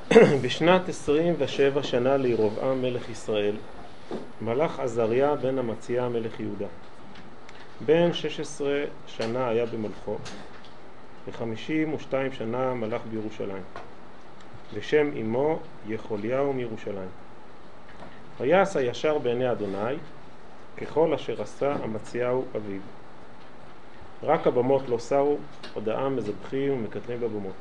בשנת 27 שנה לירבעם מלך ישראל, מלך עזריה בן אמציה מלך יהודה. בן 16 שנה היה במלכו, ו52 שנה מלך בירושלים, ושם אמו יחוליהו מירושלים. ויעש הישר בעיני אדוני ככל אשר עשה אמציהו אביו. רק הבמות לא סרו, עוד העם מזבחים ומקטרים בבמות.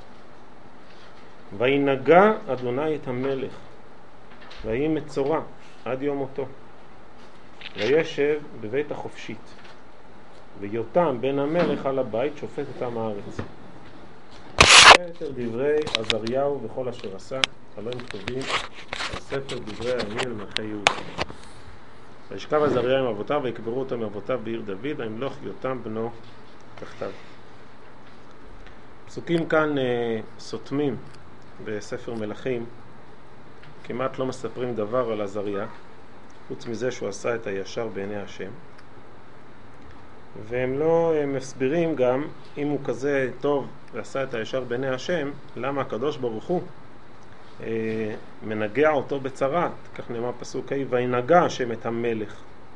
וינגע אדוני את המלך, ויהי מצורע עד יום מותו. וישב בבית החופשית, ויותם בן המלך על הבית שופט את עם הארץ. ספר דברי עזריהו וכל אשר עשה, חלום כתובים על ספר דברי הימים למלכי יהודה. וישכב עזריהו עם אבותיו, ויקברו אותם מאבותיו בעיר דוד, וימלוך יותם בנו תחתיו. פסוקים כאן סותמים בספר מלכים, כמעט לא מספרים דבר על עזריה, חוץ מזה שהוא עשה את הישר בעיני השם. והם לא מסבירים גם, אם הוא כזה טוב ועשה את הישר בעיני השם, למה הקדוש ברוך הוא מנגע אותו בצרת. כך נאמר פסוק ה' וינגע השם את המלך,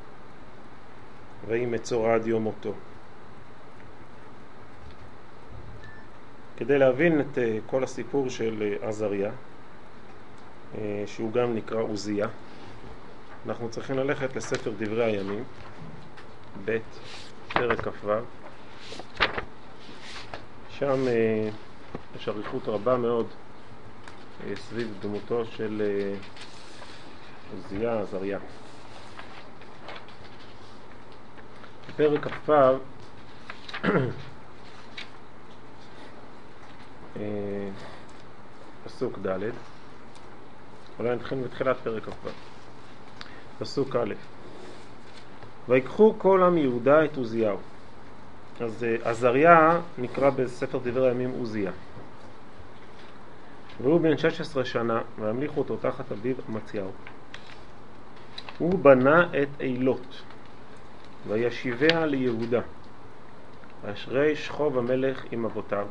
ויהי מצורע עד יום מותו. כדי להבין את כל הסיפור של עזריה, שהוא גם נקרא עוזיה, אנחנו צריכים ללכת לספר דברי הימים, ב' פרק כ"ו. שם יש אריכות רבה מאוד סביב דמותו של עוזיה, עזריה. בפרק כ"ו פסוק ד', אולי נתחיל מתחילת פרק כ"ו. פסוק א', ויקחו כל עם יהודה את עוזיהו. אז עזריה נקרא בספר דברי הימים עוזיה, והוא בן 16 שנה, והמליכו אותו תחת אביו אמציהו. הוא בנה את אילות וישיביה ליהודה, ואשרי שכוב המלך עם אבותיו.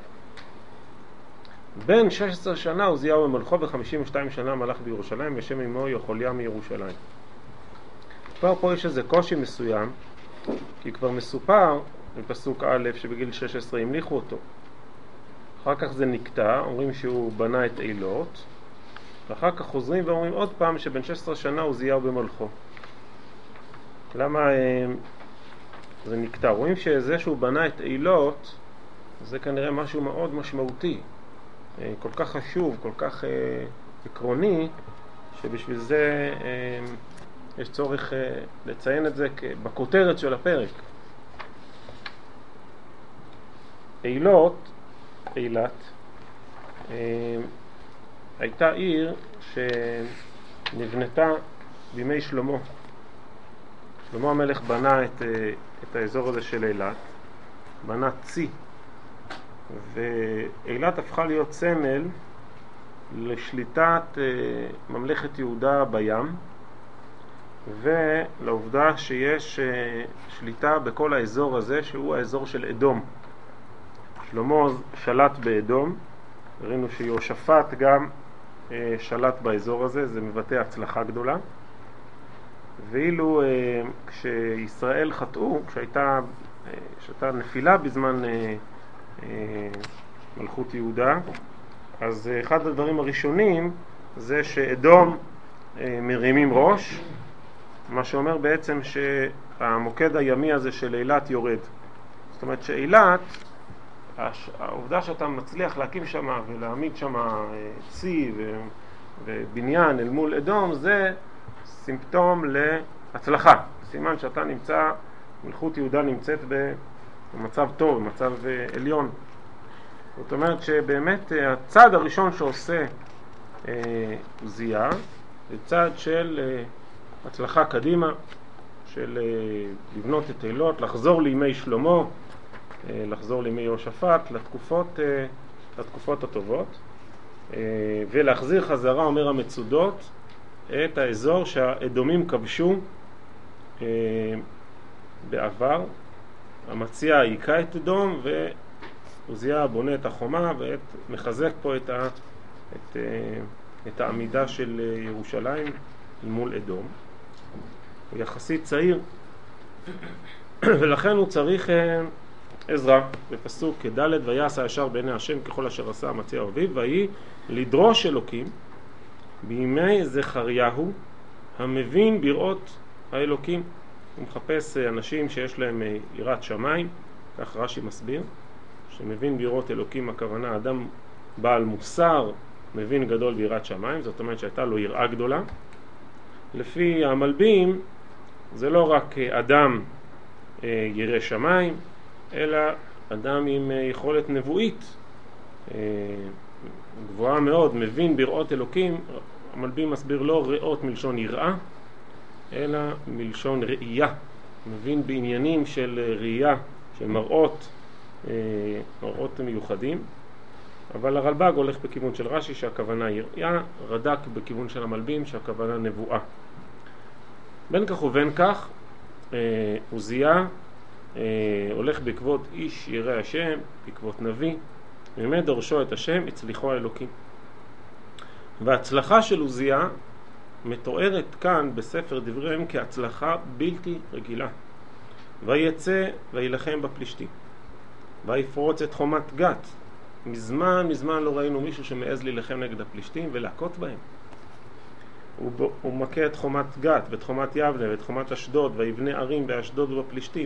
בן 16 שנה עוזיהו במלכו, ו52 שנה מלך בירושלים, ושם אמו יחוליהו מירושלים. כבר פה יש איזה קושי מסוים, כי כבר מסופר בפסוק א' שבגיל 16 המליכו אותו. אחר כך זה נקטע, אומרים שהוא בנה את אילות, ואחר כך חוזרים ואומרים עוד פעם שבן 16 שנה עוזיהו במלכו. למה זה נקטע? רואים שזה שהוא בנה את אילות זה כנראה משהו מאוד משמעותי, כל כך חשוב, כל כך עקרוני, שבשביל זה יש צורך לציין את זה בכותרת של הפרק. אילת הייתה עיר שנבנתה בימי שלמה. שלמה המלך בנה את האזור הזה של אילת, בנה צי, ואילת הפכה להיות סמל לשליטת ממלכת יהודה בים, ולעובדה שיש שליטה בכל האזור הזה שהוא האזור של אדום. שלמה שלט באדום, ראינו שיהושפט גם שלט באזור הזה, זה מבטא הצלחה גדולה. ואילו כשישראל חטאו, כשהייתה נפילה בזמן מלכות יהודה, אז אחד הדברים הראשונים זה שאדום מרימים ראש, מה שאומר בעצם שהמוקד הימי הזה של אילת יורד. זאת אומרת שאילת, העובדה שאתה מצליח להקים שם ולהעמיד שם צי ובניין אל מול אדום, זה סימפטום להצלחה. סימן שאתה נמצא, מלכות יהודה נמצאת במצב טוב, במצב עליון. זאת אומרת שבאמת הצעד הראשון שעושה עוזיה זה צעד של הצלחה קדימה, של לבנות את אילות, לחזור לימי שלמה, לחזור לימי יהושפט, לתקופות הטובות, ולהחזיר חזרה, אומר המצודות, את האזור שהאדומים כבשו בעבר. אמציהו היכה את אדום, ועוזיה בונה את החומה ומחזק פה את את העמידה של ירושלים מול אדום. הוא יחסית צעיר, ולכן הוא צריך עזרה. בפסוק ד' ויעש הישר בעיני השם ככל אשר עשה אמציה אביו, ויהי לדרוש אלוקים בימי זכריהו המבין בראות האלוקים. הוא מחפש אנשים שיש להם יראת שמיים, כך רש"י מסביר, שמבין בראות אלוקים הכוונה אדם בעל מוסר, מבין גדול ביראת שמיים, זאת אומרת שהייתה לו יראה גדולה. לפי המלבים זה לא רק אדם ירא שמיים, אלא אדם עם יכולת נבואית גבוהה מאוד, מבין בראות אלוקים. המלבים מסביר לא ראות מלשון יראה, אלא מלשון ראייה, מבין בעניינים של ראייה, של מראות מיוחדים. אבל הרלב"ג הולך בכיוון של רש"י שהכוונה יראה, רד"ק בכיוון של המלבים שהכוונה נבואה. בין כך ובין כך, עוזיה הולך בעקבות איש ירא השם, בעקבות נביא, באמת דורשו את השם, הצליחו האלוקים. וההצלחה של עוזיה מתוארת כאן בספר דבריהם כהצלחה בלתי רגילה. ויצא וילחם בפלישתים, ויפרוץ את חומת גת. מזמן לא ראינו מישהו שמעז להילחם נגד הפלישתים ולהכות בהם. הוא מכה את חומת גת ואת חומת יבנה ואת חומת אשדוד, ויבנה ערים באשדוד ובפלישתים.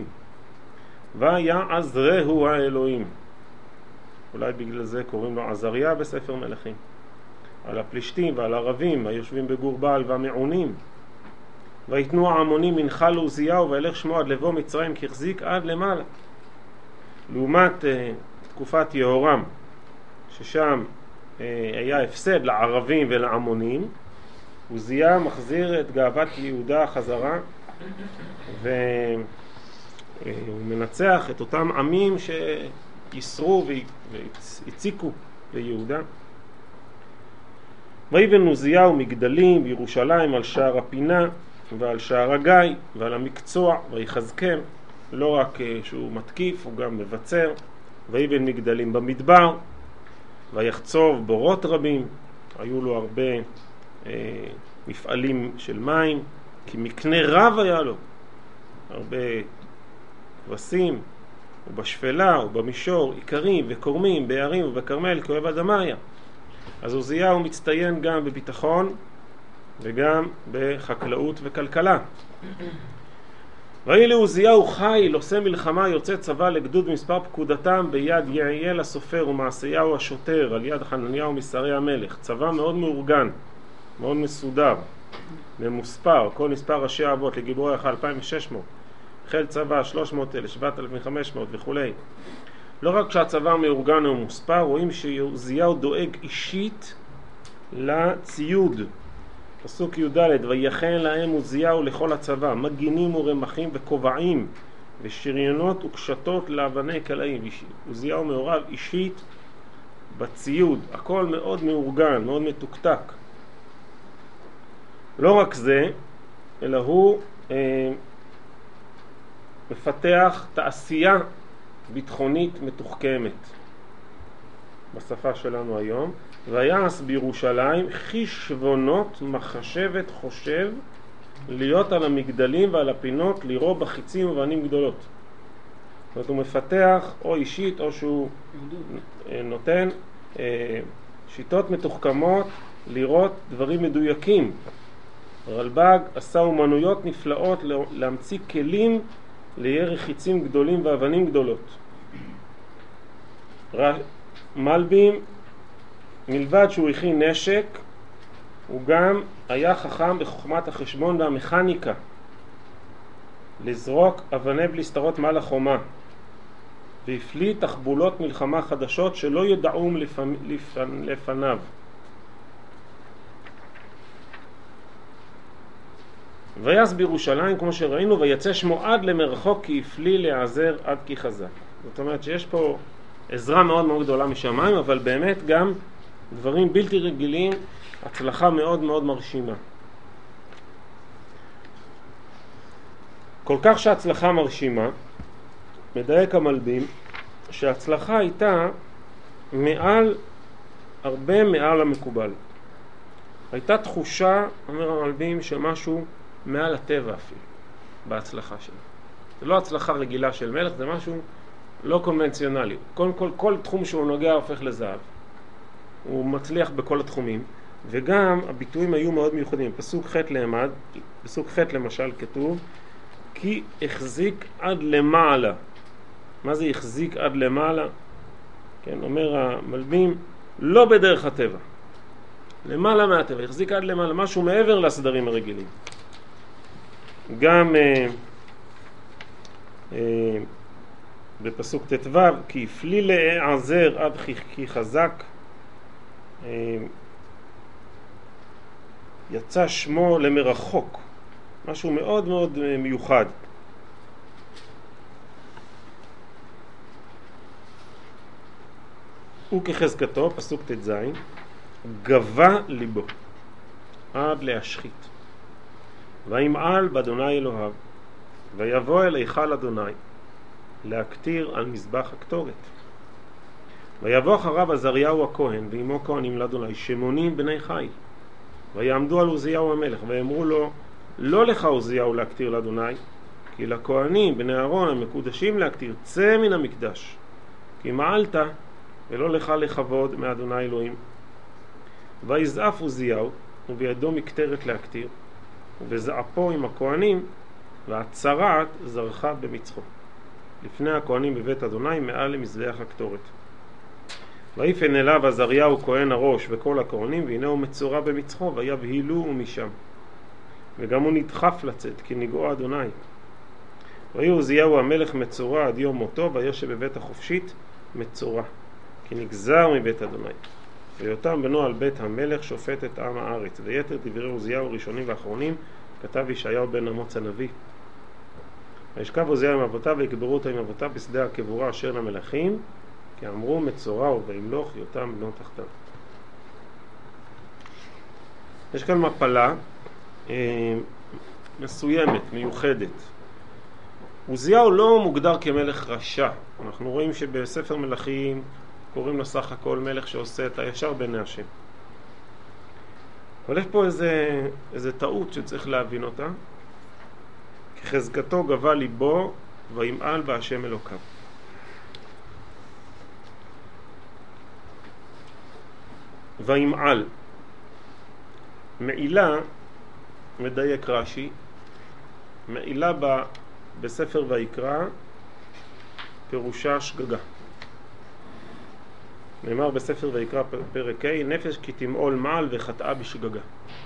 ויעזרהו האלוהים. אולי בגלל זה קוראים לו עזריה בספר מלכים. על הפלישתים ועל הערבים היושבים בגור בעל והמעונים. ויתנו העמונים מנחה לעוזיהו וילך שמו עד לבוא מצרים כחזיק עד למעלה. לעומת תקופת יהורם, ששם היה הפסד לערבים ולעמונים, עוזיה מחזיר את גאוות יהודה חזרה, והוא מנצח את אותם עמים שיסרו והציקו ליהודה. ויבן עוזיהו מגדלים בירושלים על שער הפינה ועל שער הגיא ועל המקצוע, ויחזקם. לא רק שהוא מתקיף, הוא גם מבצר. ויבן מגדלים במדבר, ויחצוב בורות רבים. היו לו הרבה מפעלים של מים, כי מקנה רב היה לו. הרבה כבשים, ובשפלה, ובמישור, עיקרים וקורמים, בערים ובקרמל, כאוהב אדמיה. אז עוזיהו מצטיין גם בביטחון וגם בחקלאות וכלכלה. ויהי לעוזיהו חיל, עושה מלחמה, יוצא צבא לגדוד מספר פקודתם ביד יעיאל הסופר ומעשיהו השוטר, על יד חנניהו משרי המלך. צבא מאוד מאורגן, מאוד מסודר, ממוספר, כל מספר ראשי האבות לגיבורי 2,600, חיל צבא 300,000, 7,500 וכו'. לא רק שהצבא מאורגן ומוספר, רואים שעוזיהו דואג אישית לציוד. פסוק י"ד, ויכן להם עוזיהו לכל הצבא, מגינים ורמחים וכובעים ושריונות וקשתות לאבני קלעים. עוזיהו מעורב אישית בציוד, הכל מאוד מאורגן, מאוד מתוקתק. לא רק זה, אלא הוא מפתח תעשייה ביטחונית מתוחכמת בשפה שלנו היום. ויעש בירושלים חשבונות מחשבת חושב, להיות על המגדלים ועל הפינות, לירוא בחיצים ובנים גדולות. זאת אומרת, הוא מפתח או אישית או שהוא נותן שיטות מתוחכמות לראות דברים מדויקים. רלב"ג עשה אומנויות נפלאות להמציא כלים לירי חיצים גדולים ואבנים גדולות. מלבים, מלבד שהוא הכין נשק, הוא גם היה חכם בחוכמת החשבון והמכניקה, לזרוק אבני בליסטרות מעל החומה, והפליא תחבולות מלחמה חדשות שלא ידעום לפניו. ויעש בירושלים, כמו שראינו, ויצא שמו עד למרחוק כי הפליא להיעזר עד כי חזק. זאת אומרת שיש פה עזרה מאוד מאוד גדולה משמיים, אבל באמת גם דברים בלתי רגילים, הצלחה מאוד מאוד מרשימה. כל כך שהצלחה מרשימה, מדייק המלבים, שההצלחה הייתה הרבה מעל המקובל. הייתה תחושה, אומר המלבים, שמשהו מעל הטבע אפילו, בהצלחה שלו. זה לא הצלחה רגילה של מלך, זה משהו לא קונבנציונלי. קודם כל תחום שהוא נוגע הופך לזהב. הוא מצליח בכל התחומים, וגם הביטויים היו מאוד מיוחדים. פסוק ח' לעמד, פסוק ח' למשל כתוב, כי החזיק עד למעלה. מה זה החזיק עד למעלה? כן, אומר המלבים, לא בדרך הטבע. למעלה מהטבע, החזיק עד למעלה, משהו מעבר לסדרים הרגילים. גם בפסוק ט"ו, כי הפליא להיעזר עד כי חזק, יצא שמו למרחוק, משהו מאוד מאוד מיוחד. וכחזקתו, פסוק ט"ז, גבה ליבו עד להשחית, וימעל באדוני אלוהיו, ויבוא אל היכל אדוני להקטיר על מזבח הקטורת. ויבוא אחריו עזריהו הכהן ועמו כהנים לאדוני 80 בני חיל, ויעמדו על עוזיהו המלך ויאמרו לו, לא לך עוזיהו להקטיר לאדוני, כי לכהנים בני אהרון המקודשים להקטיר, צא מן המקדש, כי מעלת ולא לך לכבוד מאדוני אלוהים. ויזעף עוזיהו ובידו מקטרת להקטיר, ובזעפו עם הכהנים, והצרעת זרחה במצחו לפני הכהנים בבית אדוני מעל למזבח הקטורת. ויפן אליו עזריהו כהן הראש וכל הכהנים, והנה הוא מצורע במצחו, ויבהילו משם, וגם הוא נדחף לצאת כי נגעו אדוני. ויהי עוזיהו המלך מצורע עד יום מותו, וישב בבית החופשית מצורע כי נגזר מבית אדוני. ויותם בנו על בית המלך שופט את עם הארץ. ויתר דברי עוזיהו ראשונים ואחרונים כתב ישעיהו בן אמוץ הנביא. וישכב עוזיהו עם אבותיו ויקברו אותו עם אבותיו בשדה הקבורה אשר למלכים, כי אמרו מצורע וימלוך יותם בנו תחתיו. יש כאן מפלה מסוימת, מיוחדת. עוזיהו לא מוגדר כמלך רשע. אנחנו רואים שבספר מלכים קוראים לו סך הכל מלך שעושה את הישר בעיני השם. אבל יש פה איזה טעות שצריך להבין אותה. כחזקתו גבה ליבו וימעל בהשם אלוקיו. וימעל, מעילה, מדייק רש"י, מעילה בספר ויקרא פירושה שגגה. נאמר בספר ויקרא פרק ה', נפש כי תמעול מעל וחטאה בשגגה.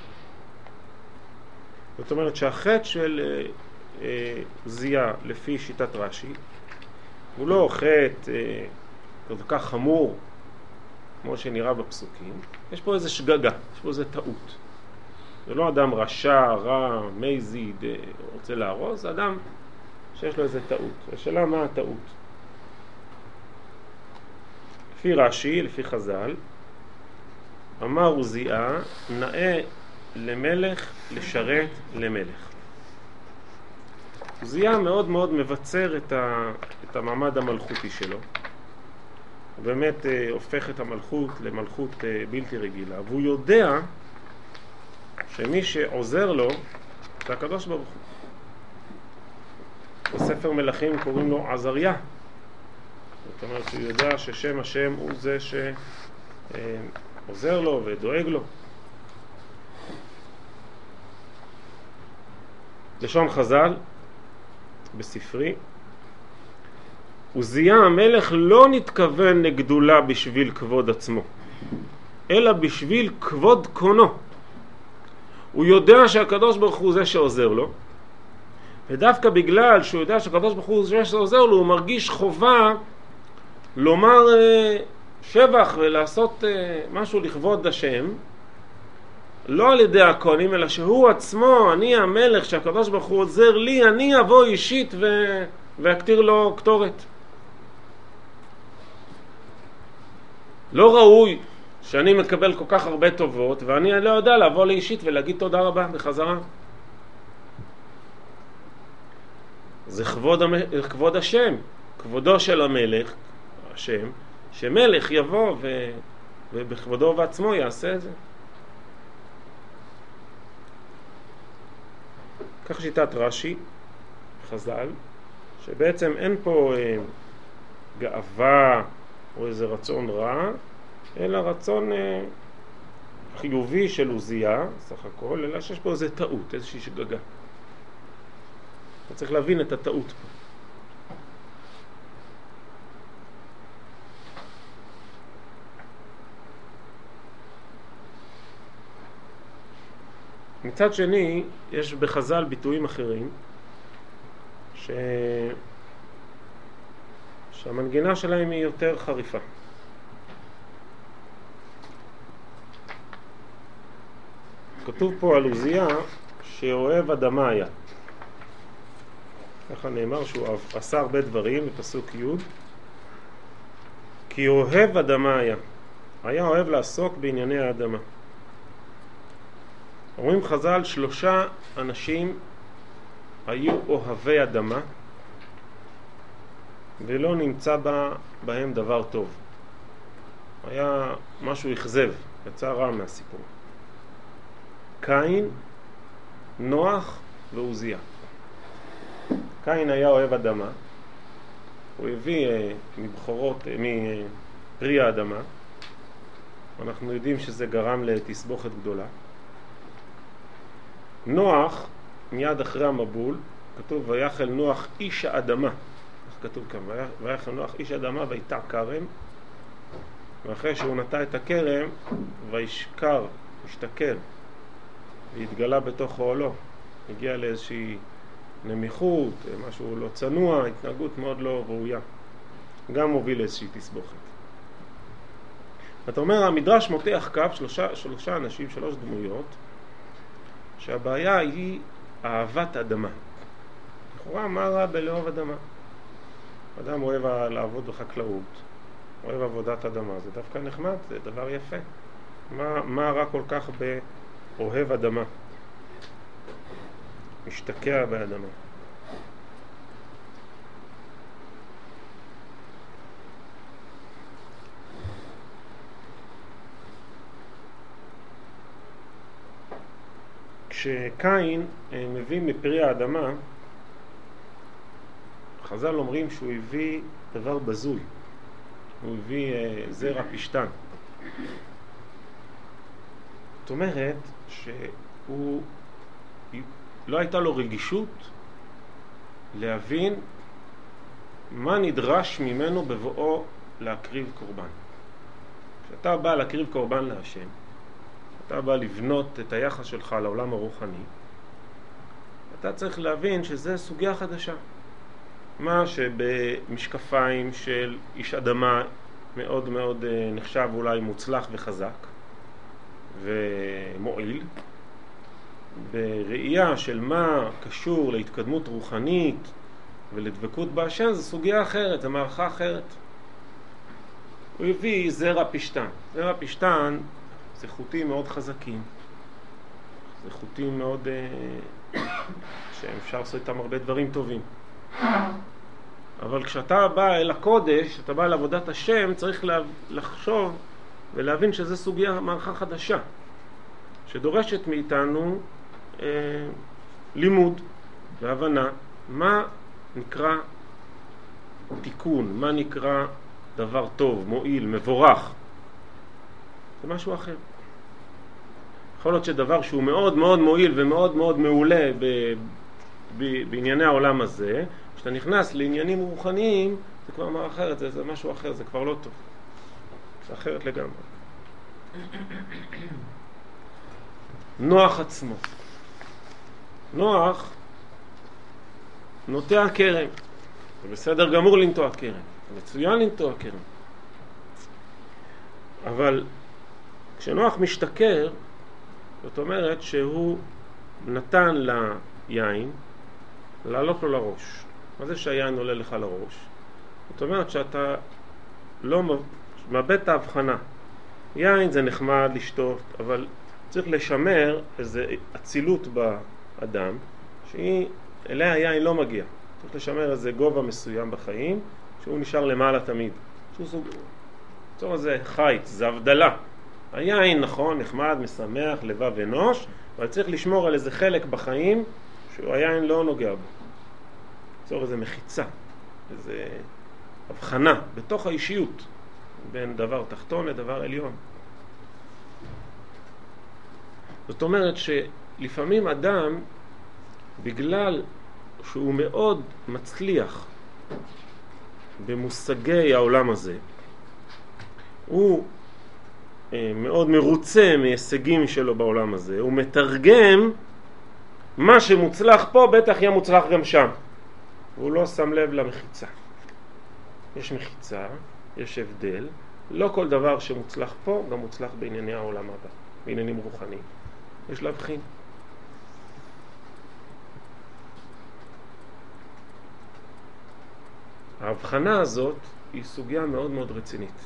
זאת אומרת שהחטא של עוזיה לפי שיטת רש"י הוא לא חטא כל כך חמור כמו שנראה בפסוקים. יש פה איזה שגגה, יש פה איזה טעות. זה לא אדם רשע, רע, מזיד, רוצה להרוס, זה אדם שיש לו איזה טעות. השאלה מה הטעות? לפי רש"י, לפי חז"ל, אמר עוזיה, נאה למלך לשרת למלך. עוזיה מאוד מאוד מבצר את המעמד המלכותי שלו. הוא באמת הופך את המלכות למלכות בלתי רגילה, והוא יודע שמי שעוזר לו זה הקדוש ברוך הוא. בספר מלכים קוראים לו עזריה. זאת אומרת שהוא יודע ששם השם הוא זה שעוזר לו ודואג לו. לשון חז"ל בספרי, עוזיה המלך לא נתכוון לגדולה בשביל כבוד עצמו, אלא בשביל כבוד קונו. הוא יודע שהקדוש ברוך הוא זה שעוזר לו, ודווקא בגלל שהוא יודע שהקדוש ברוך הוא זה שעוזר לו, הוא מרגיש חובה לומר שבח ולעשות משהו לכבוד השם, לא על ידי הכהנים, אלא שהוא עצמו, אני המלך שהקדוש ברוך הוא עוזר לי, אני אבוא אישית ואקטיר לו קטורת. לא ראוי שאני מקבל כל כך הרבה טובות ואני לא יודע לבוא לי אישית ולהגיד תודה רבה בחזרה. זה כבוד השם, כבודו של המלך, השם, שמלך יבוא ובכבודו ועצמו יעשה את זה. כך שיטת רש"י, חז"ל, שבעצם אין פה גאווה או איזה רצון רע, אלא רצון חיובי של עוזיה, סך הכל, אלא שיש פה איזה טעות, איזושהי שגגה. אתה צריך להבין את הטעות פה. מצד שני, יש בחז"ל ביטויים אחרים שהמנגינה שלהם היא יותר חריפה. כתוב פה על עוזיה שאוהב אדמה היה. ככה נאמר שהוא עשה הרבה דברים בפסוק י', כי אוהב אדמה היה אוהב לעסוק בענייני האדמה. אומרים חז"ל 3 אנשים היו אוהבי אדמה ולא נמצא בהם דבר טוב. היה משהו אכזב, יצא רע מהסיפור. קין, נוח ועוזיה. קין היה אוהב אדמה, הוא הביא מפרי האדמה, אנחנו יודעים שזה גרם לתסבוכת גדולה. נוח, מיד אחרי המבול, כתוב ויחל נוח איש האדמה, איך כתוב כאן, ויחל נוח איש האדמה ויטע כרם, ואחרי שהוא נטע את הכרם וישכר, השתכר והתגלה בתוך אוהלו, הגיע לאיזושהי נמיכות, משהו לא צנוע, התנהגות מאוד לא ראויה, גם מוביל לאיזושהי תסבוכת. אתה אומר, המדרש מותח קו 3 אנשים, 3 דמויות, שהבעיה היא אהבת אדמה. לכאורה, מה רע בלאהוב אדמה? אדם אוהב לעבוד בחקלאות, אוהב עבודת אדמה, זה דווקא נחמד, זה דבר יפה. מה רע כל כך באוהב אדמה? משתקע באדמה. כשקין מביא מפרי האדמה, חז"ל אומרים שהוא הביא דבר בזוי, הוא הביא זרע פשטן. זאת אומרת שהוא לא הייתה לו רגישות להבין מה נדרש ממנו בבואו להקריב קורבן. כשאתה בא להקריב קורבן להשם, אתה בא לבנות את היחס שלך לעולם הרוחני, אתה צריך להבין שזה סוגיה חדשה. מה שבמשקפיים של איש אדמה מאוד מאוד נחשב אולי מוצלח וחזק ומועיל, בראייה של מה קשור להתקדמות רוחנית ולדבקות בהשם, זה סוגיה אחרת, זה מערכה אחרת. הוא הביא זרע פשטן. זרע פשטן זה חוטים מאוד חזקים, זה חוטים מאוד שאפשר לעשות איתם הרבה דברים טובים. אבל כשאתה בא אל הקודש, אתה בא אל עבודת השם, צריך לחשוב ולהבין שזה סוגיה, מערכה חדשה, שדורשת מאיתנו לימוד והבנה מה נקרא תיקון, מה נקרא דבר טוב, מועיל, מבורך. זה משהו אחר. יכול להיות שדבר שהוא מאוד מאוד מועיל ומאוד מאוד מעולה בענייני העולם הזה, כשאתה נכנס לעניינים רוחניים, זה כבר מה אחרת, זה משהו אחר, זה כבר לא טוב. זה אחרת לגמרי. נוח עצמו. נוח נוטע כרם. זה בסדר גמור לנטוע כרם. זה מצוין לנטוע כרם. אבל כשנוח משתכר, זאת אומרת שהוא נתן ליין לעלות לו לראש. מה זה שהיין עולה לך לראש? זאת אומרת שאתה לא מאבד את ההבחנה. יין זה נחמד לשתות, אבל צריך לשמר איזו אצילות באדם, שהיא אליה היין לא מגיע. צריך לשמר איזה גובה מסוים בחיים, שהוא נשאר למעלה תמיד. שהוא צור הזה חיץ, זה הבדלה. היין נכון, נחמד, משמח, לבב אנוש, אבל צריך לשמור על איזה חלק בחיים שהיין לא נוגע בו. ליצור איזו מחיצה, איזו הבחנה בתוך האישיות בין דבר תחתון לדבר עליון. זאת אומרת שלפעמים אדם, בגלל שהוא מאוד מצליח במושגי העולם הזה, הוא מאוד מרוצה מהישגים שלו בעולם הזה, הוא מתרגם מה שמוצלח פה בטח יהיה מוצלח גם שם, והוא לא שם לב למחיצה. יש מחיצה, יש הבדל, לא כל דבר שמוצלח פה גם מוצלח בענייני העולם הבא, בעניינים רוחניים. יש להבחין. ההבחנה הזאת היא סוגיה מאוד מאוד רצינית.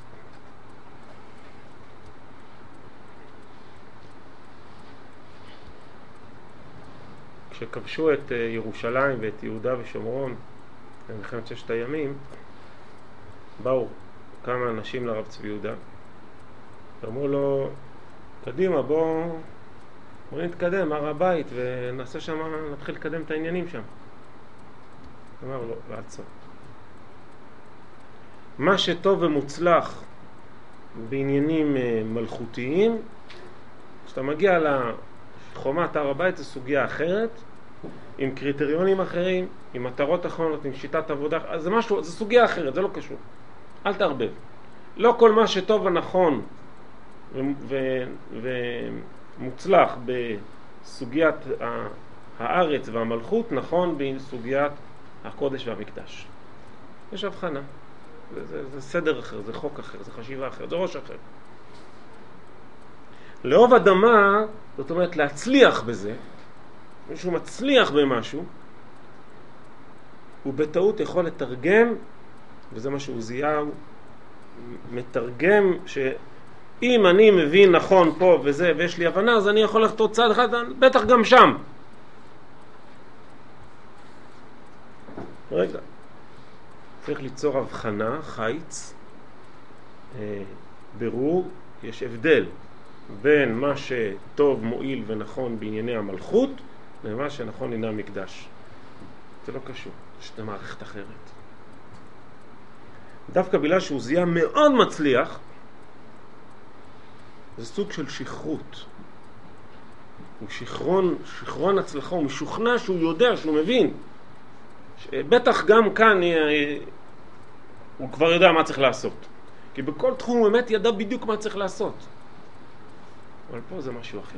כשכבשו את ירושלים ואת יהודה ושומרון במלחמת ששת הימים, באו כמה אנשים לרב צבי יהודה ואמרו לו, קדימה, בוא נתקדם הר הבית ונעשה שם, נתחיל לקדם את העניינים שם. אמר לו, לעצור. מה שטוב ומוצלח בעניינים מלכותיים, כשאתה מגיע לחומת הר הבית, זו סוגיה אחרת, עם קריטריונים אחרים, עם מטרות אחרות, עם שיטת עבודה, אז זה משהו, זו סוגיה אחרת, זה לא קשור. אל תערבב. לא כל מה שטוב ונכון ומוצלח בסוגיית הארץ והמלכות, נכון בסוגיית הקודש והמקדש. יש הבחנה. זה סדר אחר, זה חוק אחר, זה חשיבה אחר, זה ראש אחר. לאהוב אדמה, זאת אומרת להצליח בזה, מישהו מצליח במשהו, הוא בטעות יכול לתרגם, וזה מה שהוא זיהה, הוא מתרגם שאם אני מבין נכון פה וזה, ויש לי הבנה, אז אני יכול לחתור צעד אחד, בטח גם שם. רגע. צריך ליצור הבחנה, חיץ, ברור, יש הבדל בין מה שטוב, מועיל ונכון בענייני המלכות, למה שנכון ענייני המקדש. זה לא קשור, יש את המערכת אחרת. דווקא בגלל שהוא זיהה מאוד מצליח, זה סוג של שכרות. הוא שכרון הצלחה, הוא משוכנע שהוא יודע, שהוא מבין. בטח גם כאן הוא כבר יודע מה צריך לעשות. כי בכל תחום הוא באמת ידע בדיוק מה צריך לעשות. אבל פה זה משהו אחר.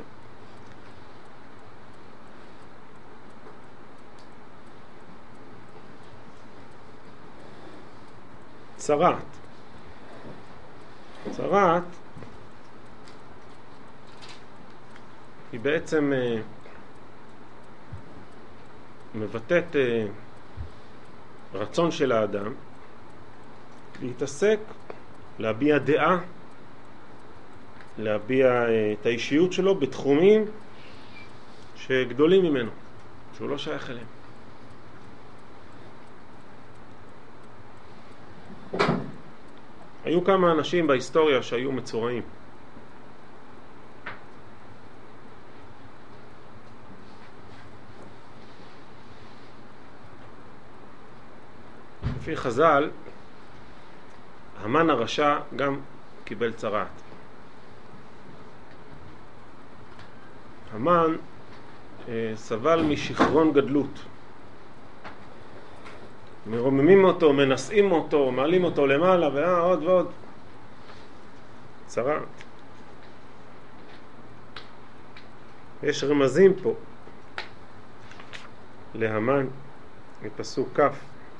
צרעת היא בעצם מבטאת רצון של האדם להתעסק, להביע דעה, להביע את האישיות שלו בתחומים שגדולים ממנו, שהוא לא שייך אליהם. היו כמה אנשים בהיסטוריה שהיו מצורעים. לפי חז"ל, המן הרשע גם קיבל צרעת. המן סבל משכרון גדלות. מרוממים אותו, מנסים אותו, מעלים אותו למעלה ועוד ועוד. צרעת. יש רמזים פה להמן מפסוק כ'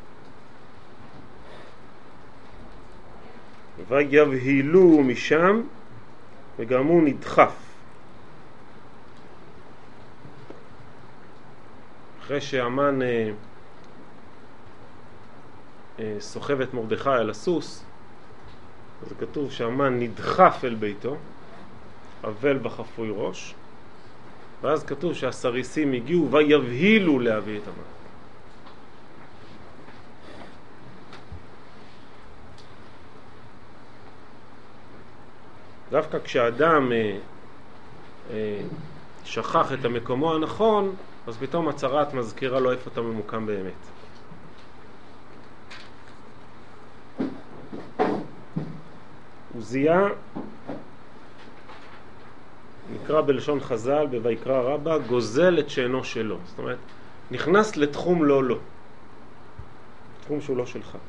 ויבהילו משם וגם הוא נדחף. אחרי שהמן סוחב את מרדכי על הסוס, אז כתוב שהמן נדחף אל ביתו, אבל בחפוי ראש, ואז כתוב שהסריסים הגיעו ויבהילו להביא את המן. דווקא כשאדם שכח את המקומו הנכון, אז פתאום הצרת מזכירה לו איפה אתה ממוקם באמת. עוזיה נקרא בלשון חז"ל בויקרא רבה גוזל את שאינו שלו, זאת אומרת נכנס לתחום לא לו, תחום שהוא לא שלך.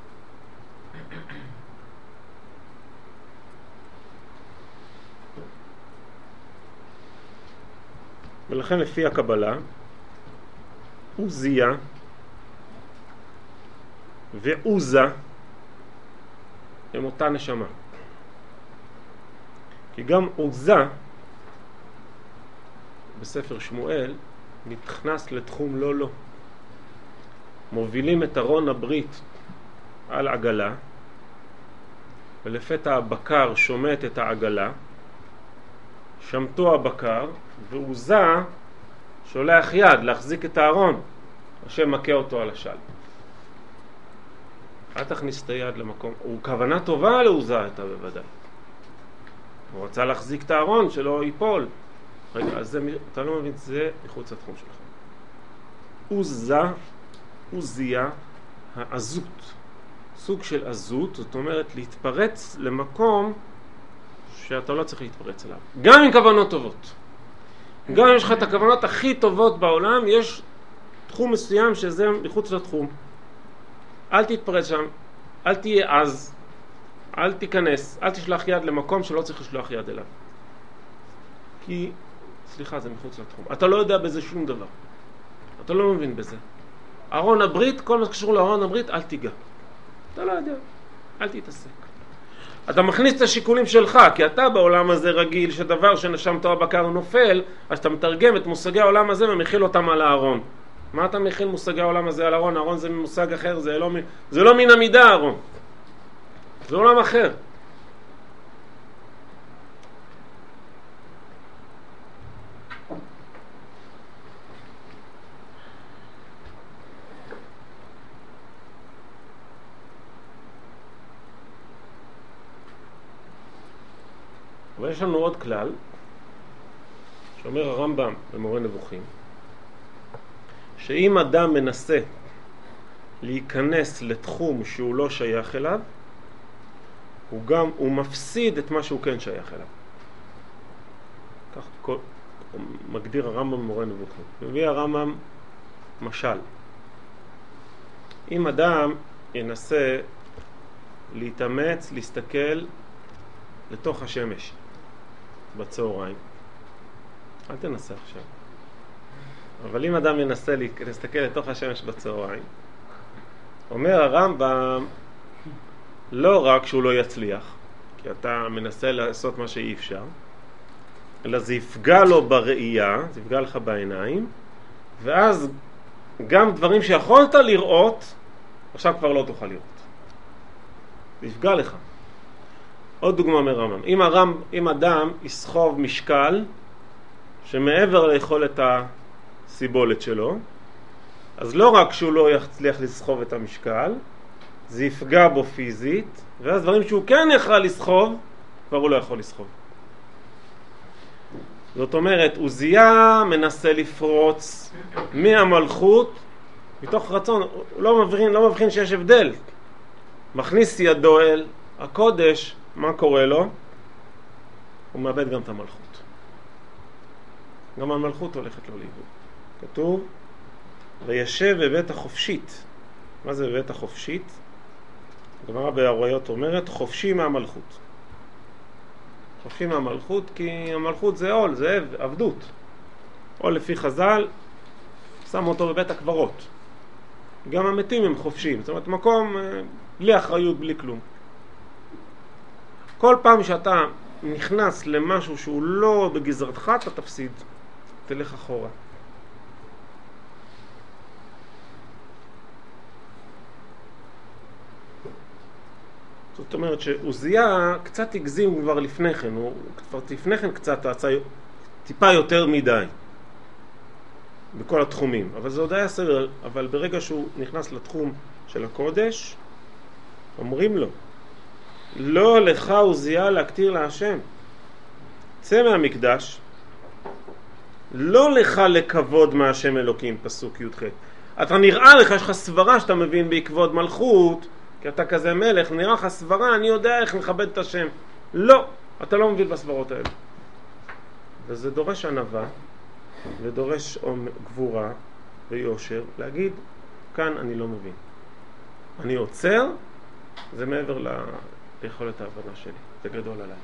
ולכן לפי הקבלה עוזיה ועוזה הם אותה נשמה, כי גם עוזה בספר שמואל נכנס לתחום לא לו. מובילים את ארון הברית על עגלה, ולפתע הבקר שומט את העגלה, שמטו הבקר, ועוזה שולח יד להחזיק את הארון, השם מכה אותו על השל. אל תכניס את היד למקום, הוא כוונה טובה לעוזה הייתה בוודאי, הוא רצה להחזיק את הארון שלא ייפול. רגע, אז אתה לא מבין, זה מחוץ לתחום שלך. עוזה, עוזיה, העזות, סוג של עזות, זאת אומרת להתפרץ למקום שאתה לא צריך להתפרץ אליו, גם עם כוונות טובות. גם אם יש לך את הכוונות הכי טובות בעולם, יש תחום מסוים שזה מחוץ לתחום. אל תתפרץ שם, אל תהיה עז, אל תיכנס, אל תשלח יד למקום שלא צריך לשלוח יד אליו, כי סליחה, זה מחוץ לתחום. אתה לא יודע בזה שום דבר, אתה לא מבין בזה. ארון הברית, כל מה שקשור לארון הברית, אל תיגע. אתה לא יודע, אל תתעסק. אתה מכניס את השיקולים שלך, כי אתה בעולם הזה רגיל שדבר שנשמת הבקר נופל, אז אתה מתרגם את מושגי העולם הזה ומכיל אותם על הארון. מה אתה מכיל מושגי העולם הזה על הארון? הארון זה מושג אחר, זה לא מן המידה הארון, זה עולם אחר. אבל יש לנו עוד כלל שאומר הרמב"ם במורה נבוכים, שאם אדם מנסה להיכנס לתחום שהוא לא שייך אליו, הוא מפסיד את מה שהוא כן שייך אליו. כך מגדיר הרמב"ם במורה נבוכים. מביא הרמב"ם משל. אם אדם ינסה להתאמץ, להסתכל לתוך השמש בצהריים, אל תנסה עכשיו, אבל אם אדם ינסה להסתכל לתוך השמש בצהריים, אומר הרמב"ם, לא רק שהוא לא יצליח, כי אתה מנסה לעשות מה שאי אפשר, אלא זה יפגע לו בראייה, זה יפגע לך בעיניים, ואז גם דברים שיכולת לראות, עכשיו כבר לא תוכל לראות. זה יפגע לך. עוד דוגמה מרמב"ם, אם אדם יסחוב משקל שמעבר ליכולת הסיבולת שלו, אז לא רק שהוא לא יצליח לסחוב את המשקל, זה יפגע בו פיזית, ואז דברים שהוא כן יכל לסחוב, כבר הוא לא יכול לסחוב. זאת אומרת, עוזיה מנסה לפרוץ מהמלכות מתוך רצון, הוא לא מבחין שיש הבדל. מכניס ידו אל הקודש, מה קורה לו? הוא מאבד גם את המלכות. גם המלכות הולכת לו לאיבוד. כתוב, וישב בבית החופשית. מה זה בבית החופשית? הגמרא באריות אומרת, חופשי מהמלכות. חופשי מהמלכות, כי המלכות זה עול, זה עבדות. או לפי חז"ל, שם אותו בבית הקברות. גם המתים הם חופשיים, זאת אומרת, מקום בלי אחריות, בלי כלום. כל פעם שאתה נכנס למשהו שהוא לא בגזרתך, אתה תפסיד, תלך אחורה. זאת אומרת שעוזיה קצת הגזים כבר לפני כן, הוא כבר לפני כן קצת טיפה יותר מדי בכל התחומים, אבל זה עוד היה סדר. אבל ברגע שהוא נכנס לתחום של הקודש, אומרים לו, לא לך עוזיה להקטיר להשם, צא מהמקדש, לא לך לכבוד מהשם אלוקים, פסוק י"ח. אתה נראה לך, יש לך סברה שאתה מבין בעקבות מלכות, כי אתה כזה מלך, נראה לך סברה, אני יודע איך לכבד את השם. לא, אתה לא מבין בסברות האלה. וזה דורש ענווה, ודורש גבורה ויושר, להגיד, כאן אני לא מבין. אני עוצר, זה מעבר ליכולת ההבנה שלי, זה גדול עליי.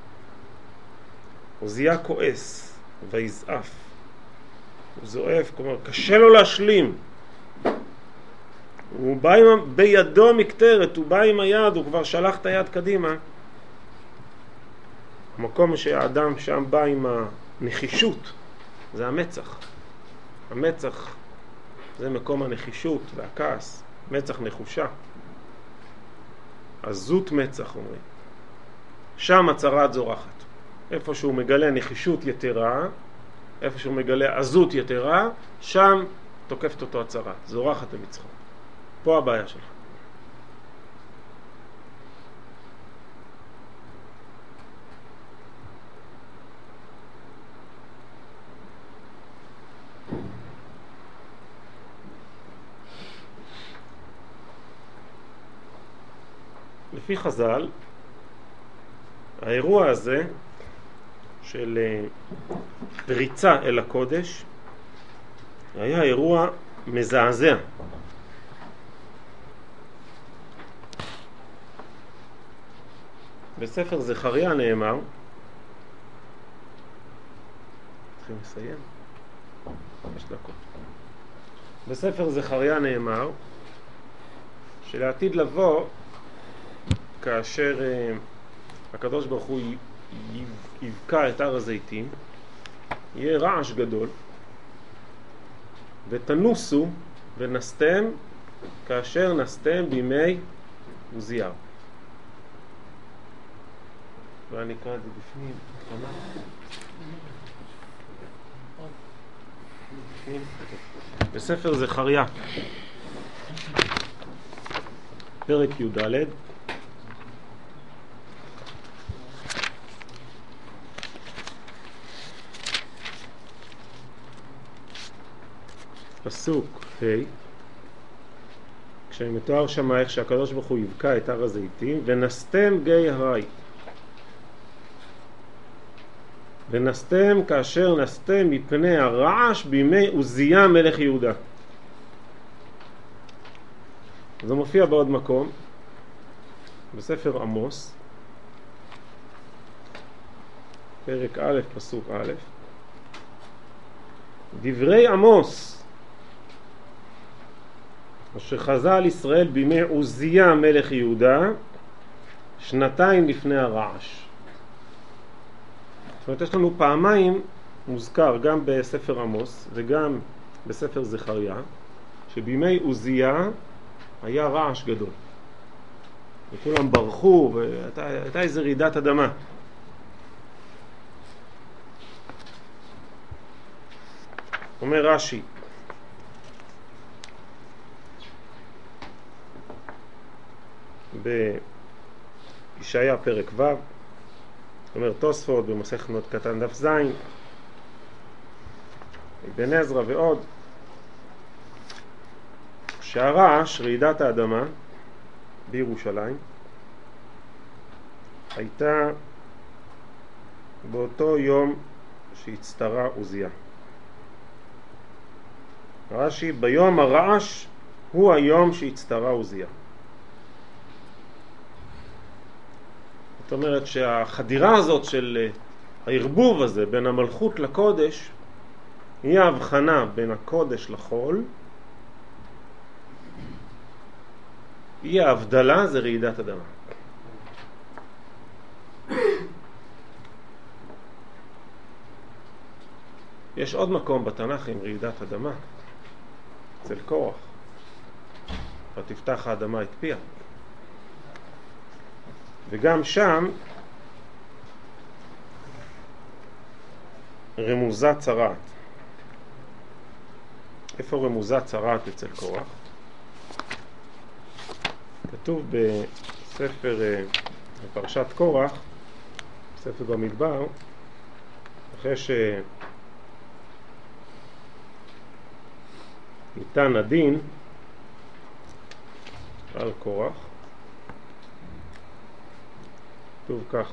עוזיה כועס ויזעף, הוא זועף, כלומר קשה לו להשלים, הוא בא בידו מקטרת, הוא בא עם היד, הוא כבר שלח את היד קדימה. המקום שהאדם שם בא עם הנחישות זה המצח. המצח זה מקום הנחישות והכעס, מצח נחושה, עזות מצח אומרים. שם הצרת זורחת. איפה שהוא מגלה נחישות יתרה, איפה שהוא מגלה עזות יתרה, שם תוקפת אותו הצרת, זורחת למצחו. פה הבעיה שלך. לפי חז"ל, האירוע הזה של פריצה אל הקודש היה אירוע מזעזע. בספר זכריה נאמר, צריכים לסיים 5 דקות. בספר זכריה נאמר שלעתיד לבוא, כאשר הקדוש ברוך הוא יבקע את הר הזיתים, יהיה רעש גדול, ותנוסו ונסתם כאשר נסתם בימי עוזיהו. ואני אקרא את זה בפנים. בספר זכריה, פרק י"ד, פסוק ה', כשמתואר שם איך שהקדוש ברוך הוא יבקע את הר הזיתים, ונסתם גיא הרי. ונסתם כאשר נסתם מפני הרעש בימי עוזיה מלך יהודה. זה מופיע בעוד מקום, בספר עמוס, פרק א', פסוק א', דברי עמוס, אשר חזה על ישראל בימי עוזיה מלך יהודה, 2 לפני הרעש. זאת אומרת, יש לנו פעמיים מוזכר, גם בספר עמוס וגם בספר זכריה, שבימי עוזיה היה רעש גדול. וכולם ברחו, והייתה איזו רעידת אדמה. אומר רש"י, בישעיה פרק ו', אומר תוספות במסכת מות קטן דף ז', אבן עזרא ועוד, שהרעש, רעידת האדמה בירושלים, הייתה באותו יום שהצטרה עוזיה. רש"י, ביום הרעש הוא היום שהצטרה עוזיה. זאת אומרת שהחדירה הזאת של הערבוב הזה בין המלכות לקודש היא ההבחנה בין הקודש לחול, היא ההבדלה, זה רעידת אדמה. יש עוד מקום בתנ"ך עם רעידת אדמה, אצל קורח, ותפתח האדמה את פיה. וגם שם רמוזה צרעת. איפה רמוזה צרעת אצל קורח? כתוב בספר, בפרשת קורח, ספר במדבר, אחרי ניתן הדין על קורח. כתוב כך: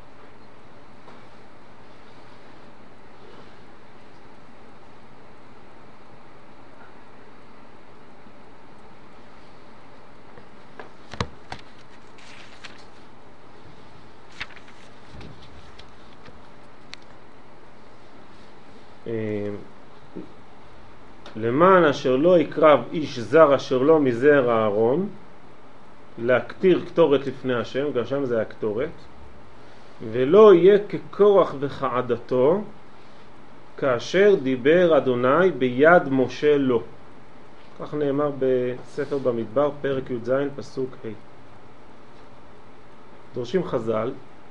למען אשר לא יקרב איש זר אשר לא מזרע אהרון להקטיר קטורת לפני השם, גם שם זה הקטורת, ולא יהיה כקורח וכעדתו כאשר דיבר אדוני ביד משה לו. כך נאמר בספר במדבר פרק י"ז פסוק ה'. דורשים חז"ל,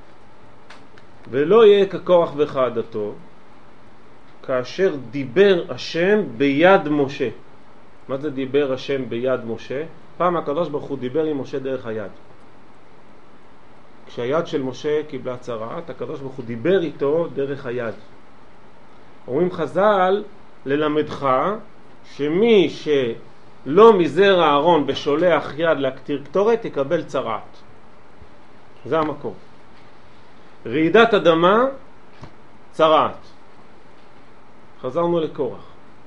ולא יהיה כקורח וכעדתו כאשר דיבר השם ביד משה. מה זה דיבר השם ביד משה? פעם הקדוש ברוך הוא דיבר עם משה דרך היד. כשהיד של משה קיבלה צרעת, הקדוש ברוך הוא דיבר איתו דרך היד. אומרים חז"ל, ללמדך שמי שלא מזרע אהרון בשולח יד להקטיר קטורת יקבל צרעת. זה המקור. רעידת אדמה, צרעת. חזרנו לקורח.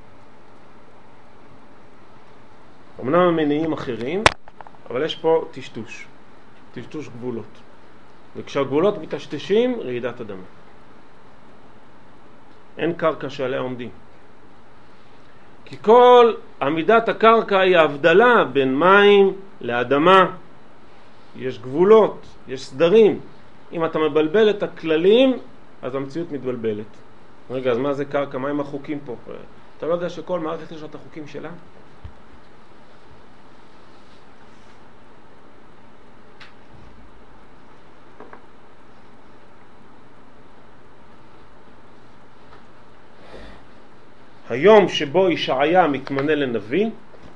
אמנם המניעים אחרים, אבל יש פה טשטוש גבולות. וכשהגבולות מתשטשים, רעידת אדמה. אין קרקע שעליה עומדים. כי כל עמידת הקרקע היא ההבדלה בין מים לאדמה. יש גבולות, יש סדרים. אם אתה מבלבל את הכללים, אז המציאות מתבלבלת. רגע, אז מה זה קרקע? מה עם החוקים פה? אתה לא יודע שכל מערכת יש את החוקים שלה? היום שבו ישעיה מתמנה לנביא,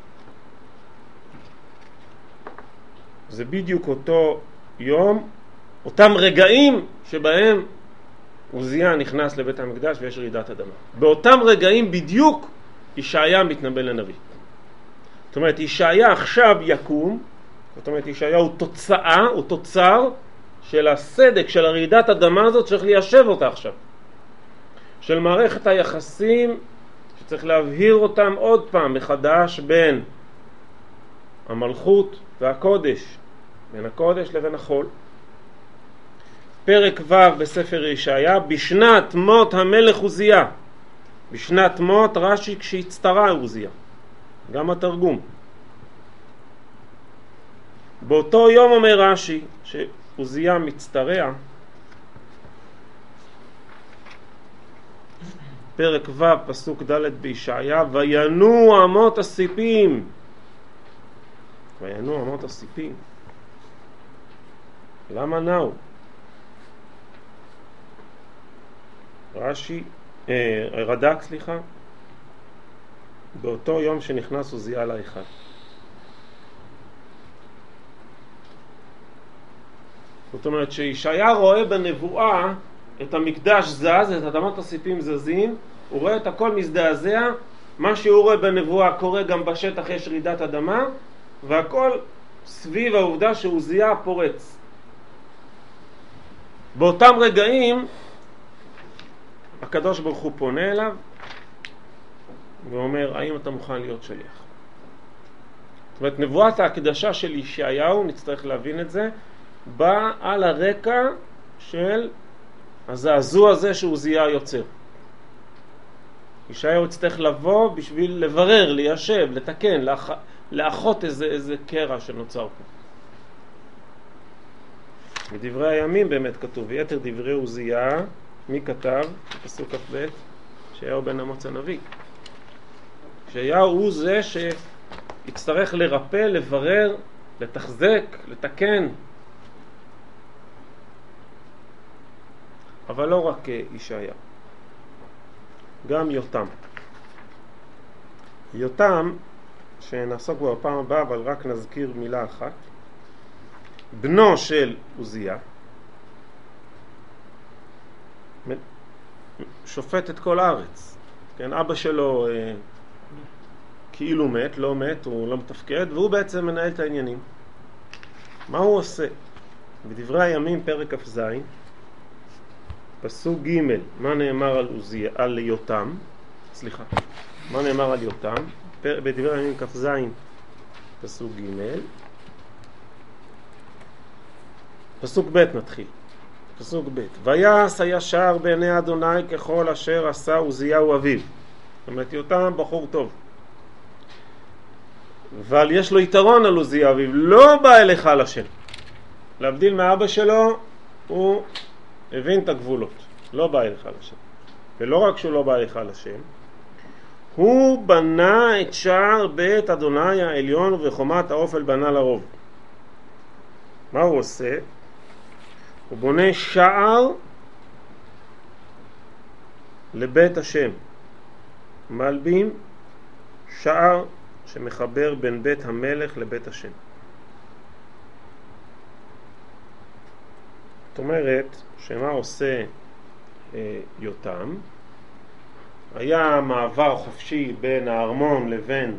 זה בדיוק אותו יום, אותם רגעים שבהם עוזיה נכנס לבית המקדש ויש רעידת אדמה. באותם רגעים בדיוק ישעיה מתנבא לנביא. זאת אומרת, ישעיה עכשיו יקום, זאת אומרת, ישעיה הוא תוצאה, הוא תוצר של הסדק, של הרעידת אדמה הזאת, שצריך ליישב אותה עכשיו. של מערכת היחסים שצריך להבהיר אותם עוד פעם מחדש בין המלכות והקודש, בין הקודש לבין החול. פרק ו' בספר ישעיה, בשנת מות המלך עוזיה. בשנת מות רש"י כשהצטרה עוזיה. גם התרגום. באותו יום אומר רש"י שעוזיה מצטרע. פרק ו' פסוק ד' בישעיה, וינועו אמות הסיפים. וינועו אמות הסיפים. למה נעו? רש"י, רד"ק סליחה, באותו יום שנכנס עוזיה להיכל. זאת אומרת שישעיה רואה בנבואה את המקדש זז, את אדמת הסיפים זזים, הוא רואה את הכל מזדעזע, מה שהוא רואה בנבואה קורה גם בשטח, יש רעידת אדמה, והכל סביב העובדה שעוזיה פורץ. באותם רגעים הקדוש ברוך הוא פונה אליו ואומר, האם אתה מוכן להיות שליח? זאת אומרת, נבואת ההקדשה של ישעיהו, נצטרך להבין את זה, באה על הרקע של הזעזוע הזה שעוזיה יוצר. ישעיהו יצטרך לבוא בשביל לברר, ליישב, לתקן, לאחות איזה קרע שנוצר פה. בדברי הימים באמת כתוב, ויתר דברי עוזיה, מי כתב? פסוק כ"ב, ישעיהו בן אמוץ הנביא. ישעיהו הוא זה שיצטרך לרפא, לברר, לתחזק, לתקן. אבל לא רק ישעיה, גם יותם. יותם, שנעסוק בו בפעם הבאה, אבל רק נזכיר מילה אחת. בנו של עוזיה, שופט את כל הארץ. כן, אבא שלו כאילו מת, לא מת, הוא לא מתפקד, והוא בעצם מנהל את העניינים. מה הוא עושה? בדברי הימים פרק כ"ז, פסוק ג', מה נאמר על יותם? סליחה, מה נאמר על יותם? בדברי הימים כ"ז, פסוק ג', פסוק ב' נתחיל. פסוק ב', ויעש הישר בעיני אדוני ככל אשר עשה עוזיהו אביו. זאת אומרת, יותם בחור טוב, אבל יש לו יתרון על עוזיהו אביו, לא בא אליך על השם. להבדיל מאבא שלו, הוא הבין את הגבולות, לא בא אליך על השם. ולא רק שהוא לא בא אליך על השם, הוא בנה את שער בית אדוני העליון ובחומת האופל בנה לרוב. מה הוא עושה? הוא בונה שער לבית השם, מלבים שער שמחבר בין בית המלך לבית השם. זאת אומרת, שמה עושה יותם? היה מעבר חופשי בין הארמון לבין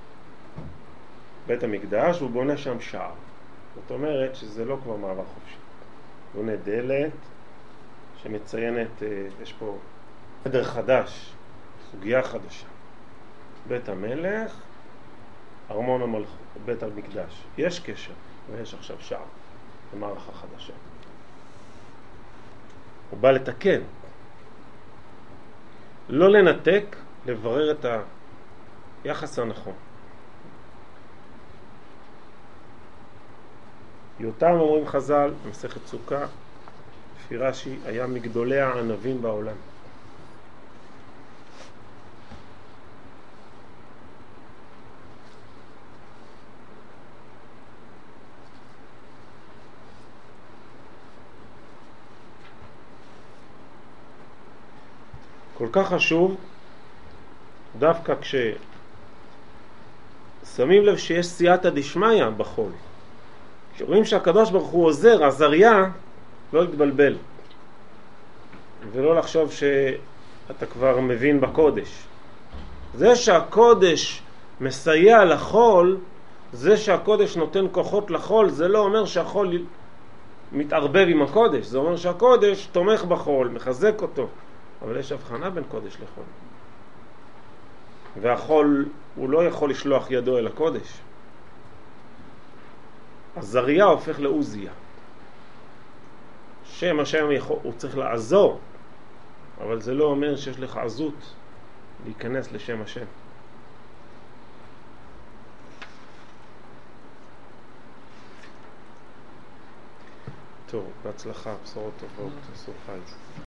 בית המקדש, והוא בונה שם שער. זאת אומרת שזה לא כבר מעבר חופשי. הוא בונה דלת שמציינת, יש פה חדר חדש, סוגיה חדשה. בית המלך, ארמון המלכות, בית המקדש. יש קשר, ויש עכשיו שער, במערכה חדשה. הוא בא לתקן, לא לנתק, לברר את היחס הנכון. יותם, אומרים חז"ל, במסכת סוכה, לפי רש"י, היה מגדולי הענבים בעולם. כל כך חשוב, דווקא כששמים לב שיש סייעתא דשמיא בחול, כשרואים שהקדוש ברוך הוא עוזר, עזריה, לא להתבלבל ולא לחשוב שאתה כבר מבין בקודש. זה שהקודש מסייע לחול, זה שהקודש נותן כוחות לחול, זה לא אומר שהחול מתערבב עם הקודש, זה אומר שהקודש תומך בחול, מחזק אותו. אבל יש הבחנה בין קודש לחול. והחול, הוא לא יכול לשלוח ידו אל הקודש. עזריה הופך לעוזיה. שם השם הוא צריך לעזור, אבל זה לא אומר שיש לך עזות להיכנס לשם השם. טוב, בהצלחה, בשורות טובות, סוף חג.